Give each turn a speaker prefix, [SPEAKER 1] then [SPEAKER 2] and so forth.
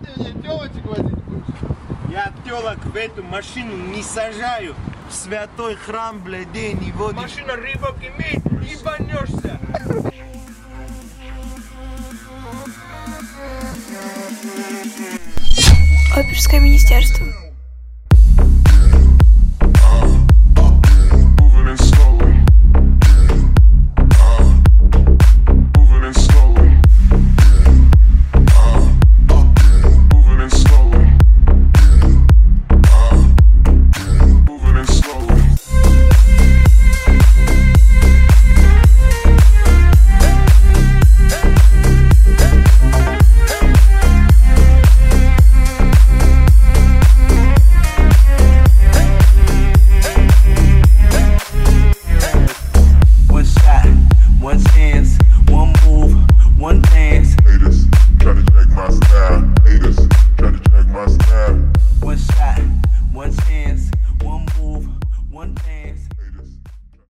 [SPEAKER 1] ты мне телочек возить будешь?
[SPEAKER 2] Я телок в эту машину не сажаю. В святой храм, блядь, день не водишь.
[SPEAKER 3] Машина рыбок имеет, ебанешься.
[SPEAKER 4] Оперское министерство.
[SPEAKER 2] One chance, one move, one dance.
[SPEAKER 5] Haters try to check my style. Haters try to check my style.
[SPEAKER 2] One shot, one chance, one move, one dance.